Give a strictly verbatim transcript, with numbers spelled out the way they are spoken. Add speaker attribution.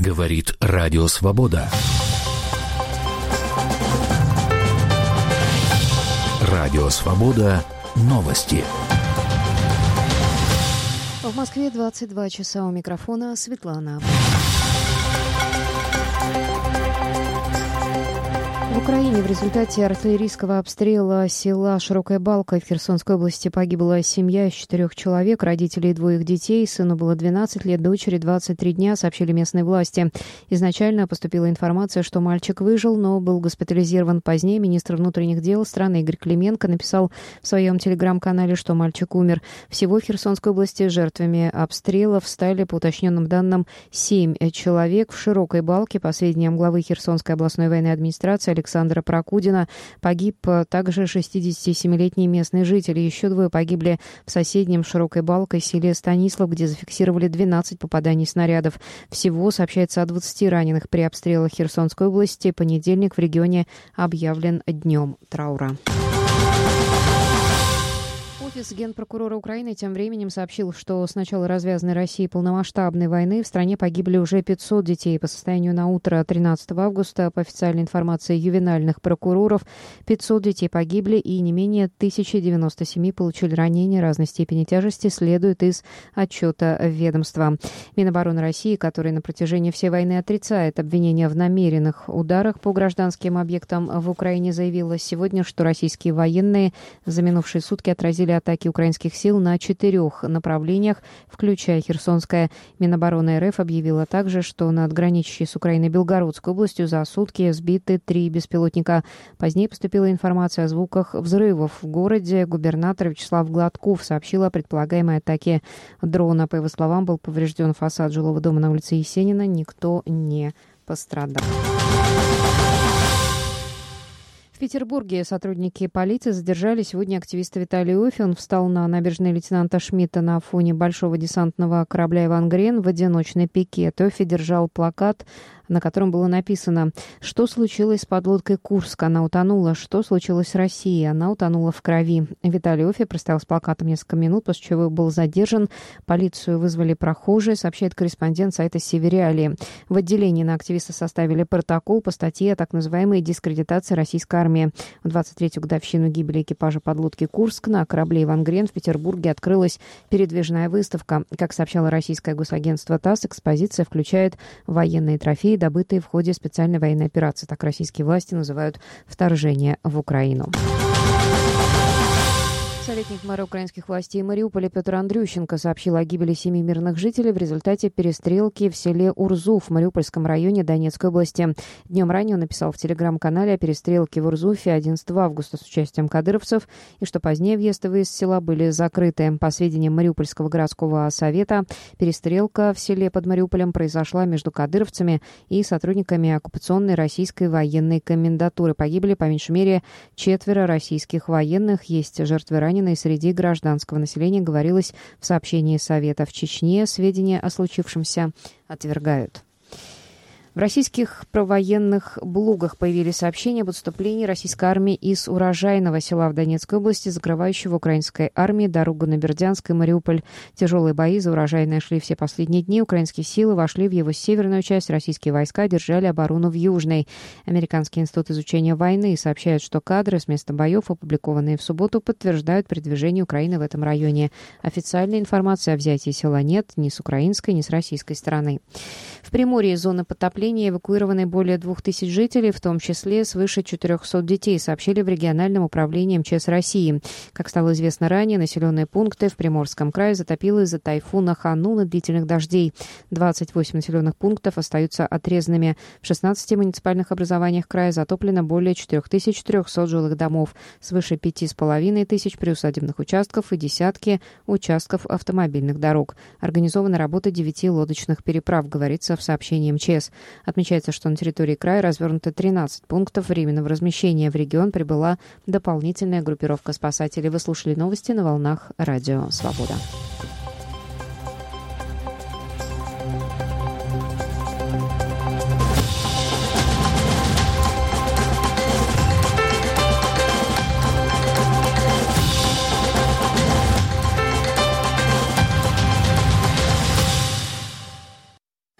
Speaker 1: Говорит Радио Свобода. Радио Свобода. Новости.
Speaker 2: В Москве двадцать два часа, у микрофона Светлана. В Украине в результате артиллерийского обстрела села Широкая Балка в Херсонской области погибла семья из четырех человек, родители и двоих детей. Сыну было двенадцать лет, дочери двадцать три дня, сообщили местные власти. Изначально поступила информация, что мальчик выжил, но был госпитализирован позднее. Министр внутренних дел страны Игорь Клименко написал в своем телеграм-канале, что мальчик умер. Всего в Херсонской области жертвами обстрелов стали, по уточненным данным, семь человек. В Широкой Балке, по сведениям главы Херсонской областной военной администрации Александра Прокудина, погиб также шестидесятисемилетний местный житель. Еще двое погибли в соседнем Широкой Балкой селе Станислав, где зафиксировали двенадцать попаданий снарядов. Всего сообщается о двадцати раненых при обстрелах Херсонской области. Понедельник в регионе объявлен днем траура. Офис Генпрокурора Украины тем временем сообщил, что с начала развязанной Россией полномасштабной войны в стране погибли уже пятьсот детей. По состоянию на утро тринадцатого августа, по официальной информации ювенальных прокуроров, пятьсот детей погибли и не менее тысяча девяносто семь получили ранения разной степени тяжести, следует из отчета ведомства. Минобороны России, который на протяжении всей войны отрицает обвинения в намеренных ударах по гражданским объектам в Украине, заявила сегодня, что российские военные за минувшие сутки отразили атаки украинских сил на четырех направлениях, включая Херсонское. Минобороны РФ объявила также, что над граничащей с Украиной Белгородской областью за сутки сбиты три беспилотника. Позднее поступила информация о звуках взрывов в городе. Губернатор Вячеслав Гладков сообщил о предполагаемой атаке дрона. По его словам, был поврежден фасад жилого дома на улице Есенина. Никто не пострадал. В Петербурге сотрудники полиции задержали сегодня активиста Виталия Иоффе. Он встал на набережной лейтенанта Шмидта на фоне большого десантного корабля «Иван Грен» в одиночный пикет. Иоффе держал плакат, на котором было написано: «Что случилось с подлодкой «Курск»? Она утонула. Что случилось с Россией? Она утонула в крови». Виталий Иоффе простоял с плакатом несколько минут, после чего был задержан. Полицию вызвали прохожие, сообщает корреспондент сайта «Севериалии». В отделении на активиста составили протокол по статье о так называемой дискредитации российской армии. В двадцать третью годовщину гибели экипажа подлодки «Курск» на корабле «Иван Грен» в Петербурге открылась передвижная выставка. Как сообщало российское госагентство ТАСС, экспозиция включает военные трофеи, добытые в ходе специальной военной операции. Так российские власти называют вторжение в Украину. Советник мэра украинских властей Мариуполя Петр Андрющенко сообщил о гибели семи мирных жителей в результате перестрелки в селе Урзуф в Мариупольском районе Донецкой области. Днем ранее он написал в телеграм-канале о перестрелке в Урзуфе одиннадцатого августа с участием кадыровцев и что позднее въезд и выезд с села были закрыты. По сведениям Мариупольского городского совета, перестрелка в селе под Мариуполем произошла между кадыровцами и сотрудниками оккупационной российской военной комендатуры. Погибли по меньшей мере четверо российских военных. Есть жертвы раненых и среди гражданского населения, говорилось в сообщении Совета. В Чечне сведения о случившемся отвергают. В российских провоенных блогах появились сообщения об отступлении российской армии из урожайного села в Донецкой области, закрывающего украинской армии дорогу на Бердянск и Мариуполь. Тяжелые бои за урожайное шли все последние дни. Украинские силы вошли в его северную часть. Российские войска держали оборону в южной. Американский институт изучения войны сообщает, что кадры с места боев, опубликованные в субботу, подтверждают передвижение Украины в этом районе. Официальной информации о взятии села нет ни с украинской, ни с российской стороны. В Приморье из зоны потопления эвакуированы более двух тысяч жителей, в том числе свыше четырехсот детей, сообщили в региональном управлении МЧС России. Как стало известно ранее, населенные пункты в Приморском крае затопило из-за тайфуна Ханун и длительных дождей. двадцать восемь населенных пунктов остаются отрезанными. В шестнадцати муниципальных образованиях края затоплено более четырех тысяч трехсот жилых домов, свыше пяти с половиной тысяч приусадебных участков и десятки участков автомобильных дорог. Организована работа девяти лодочных переправ, говорится в сообщении МЧС. Отмечается, что на территории края развернуто тринадцать пунктов временного размещения. В регион прибыла дополнительная группировка спасателей. Вы слушали новости на волнах Радио Свобода.